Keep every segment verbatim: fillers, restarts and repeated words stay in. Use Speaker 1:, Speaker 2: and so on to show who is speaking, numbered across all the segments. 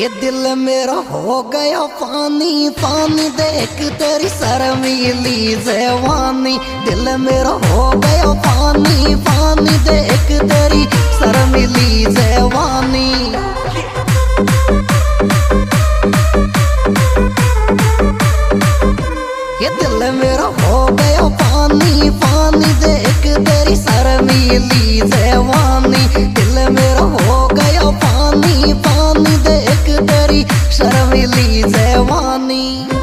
Speaker 1: ये दिल मेरा हो गया पानी पानी देख तेरी शर्मीली जवानी। दिल मेरा हो गया पानी पानी देख तेरी शर्मीली जवानी। ये दिल मेरा हो गया पानी पानी देख तेरी शर्मीली जवानी। दिल मेरा हो गया पानी पानी देख तेरी शर्मीली जवानी।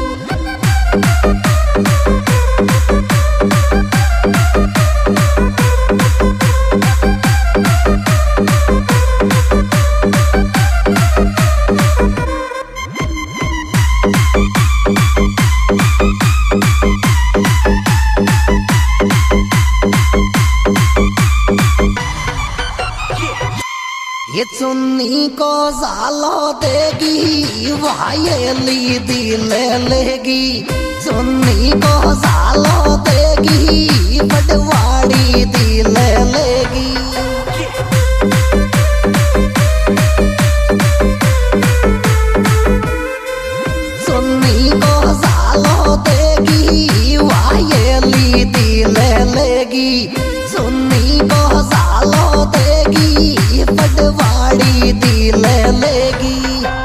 Speaker 1: ये चुन्नी को जालो देगी वायली दिल लेगी। चुन्नी को जालो देगी पटवाड़ी दिल लेगी। चुन्नी को जालो देगी वायली दिल लेगी। चुन्नी को जालो देगी पटवाड़ी दिल लेगी।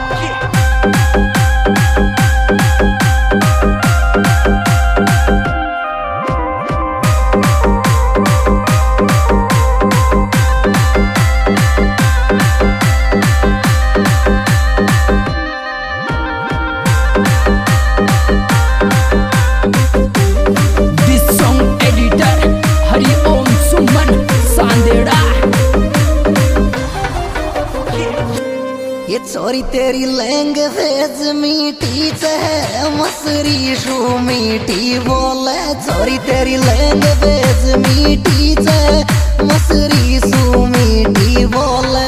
Speaker 1: ये छोरी तेरी लैंग्वेज मीठी है मसरी शू मीठी बोले। छोरी तेरी लैंग्वेज मीठी है मसरी शू मीठी बोले।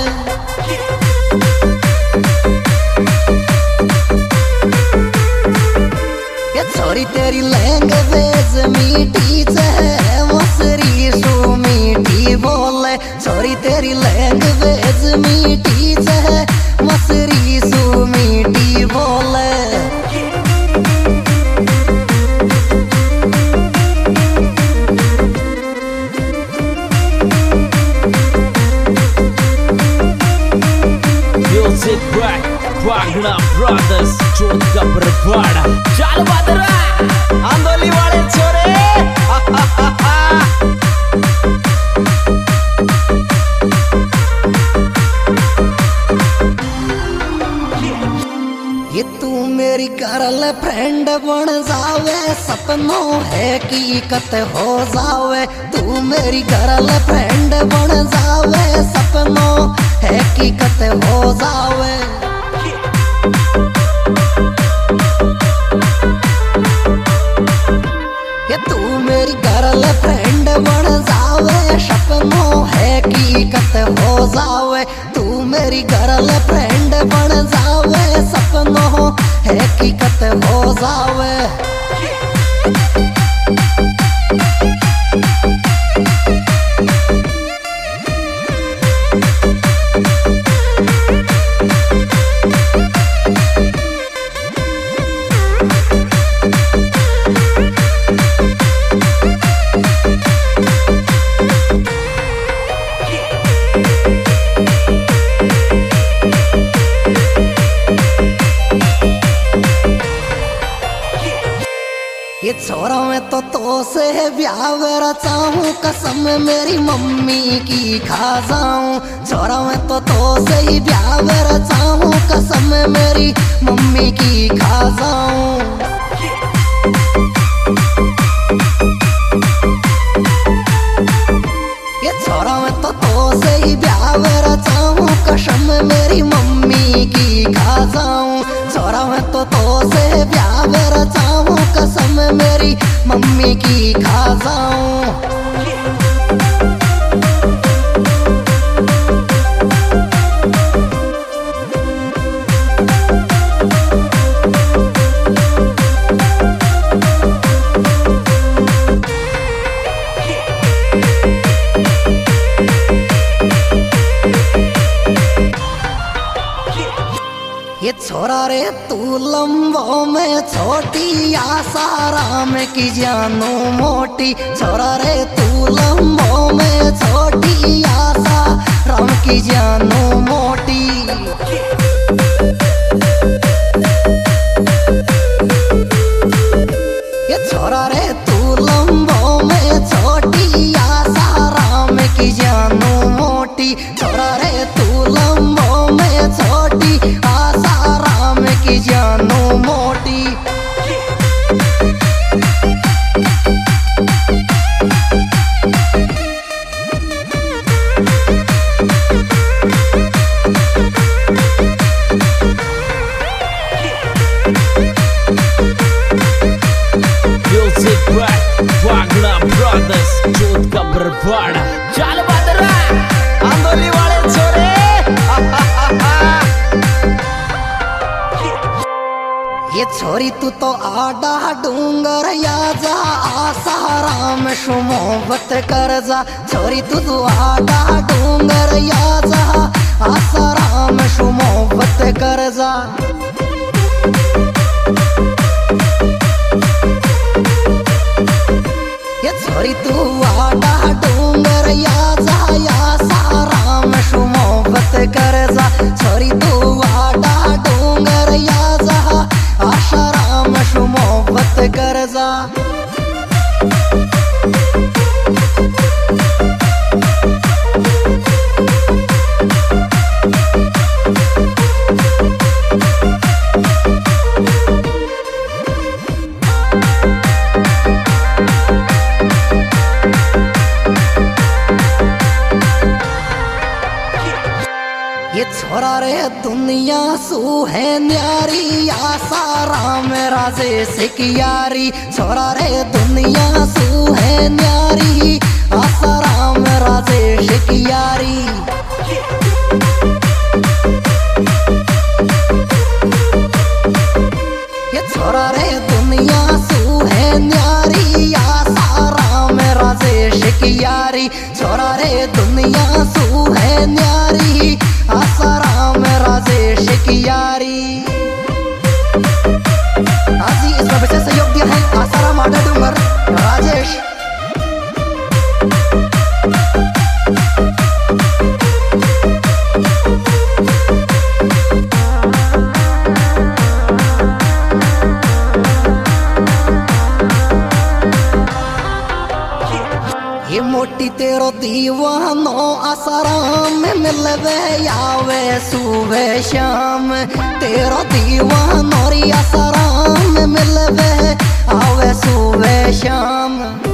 Speaker 1: ये छोरी तेरी लैंग्वेज मीठी है मसरी शू मीठी बोले। छोरी तेरी लैंग्वेज मीठी है मसरी सू मीठी बोले।
Speaker 2: Music by Wagner Brothers जोत का बरवाड़ा। चल बदरा आंदोली वाले छोरे।
Speaker 1: ये तू मेरी गर्ल फ्रेंड बन जावे सपनों है की कत हो जावे। तू मेरी गर्ल फ्रेंड बन जावे सपनों है की कत हो जावे। ये तू मेरी गर्ल फ्रेंड बन जावे सपनों है की कत हो जावे। तू मेरी गर्ल फ्रेंड बन जावे सपनों है की कत हो जावे। ये छोरा मैं तो तो से ब्याह रचाऊं कसम मेरी मम्मी की खा जाऊं। छोरा मैं तो तो से ही ब्याह रचाऊं कसम मेरी मम्मी की खा जाऊं। ये छोरा मैं तो तो से ही ब्याह रचाऊं कसम मेरी मम्मी की खा जाऊं। छोरा मैं तो तो से ब्याह रचाऊं कसम मेरी मम्मी की खा जाऊं। छोरा रे तू लंबो में छोटी आसाराम की जानो मोटी। छोरा रे तू लंबो में छोटी आशा राम की जानो मोटी। ये छोरा रे तू लंबो में छोटी आशा राम की जानो मोटी। छोरा रे तू लंबो में छोटी आशा राम की जानो मोटी।
Speaker 2: Music Back Wagner Brothers जोत का बरवाड़ा। चल बदरा आंदोली वाले छोरे।
Speaker 1: ये छोरी तू तो आडा डूंगर या जा आसाराम शु मोहब्बत कर जा। छोरी तू तो आडा डूंगर या जा आसाराम शु मोहब्बत कर जा। ये छोरी तू आडा डूंगर या जा आसाराम शु मोहब्बत कर जा। छोरी तू आडा डूंगर या जा आशाराम शु मोहब्बत कर जा। ये छोरा रे दुनिया सू है न्यारी आसाराम राजे से कियारी। छोरा रे दुनिया सू है न्यारी आसाराम राजे से कियारी। ये छोरा रे दुनिया सू है न्यारी आसाराम राजे से कियारी। छोरा रे दुनिया सू है न्यारी आसाराम राजेश की यारी। आज ही इसमें विशेष सहयोग दिया है आसाराम आडा डूंगर राजेश। ये मोटी तेरो दीवानो आसाराम में मिलवे आवे सुबह शाम। तेरो दीवानो री आसाराम में मिलवे आवे सुबह शाम।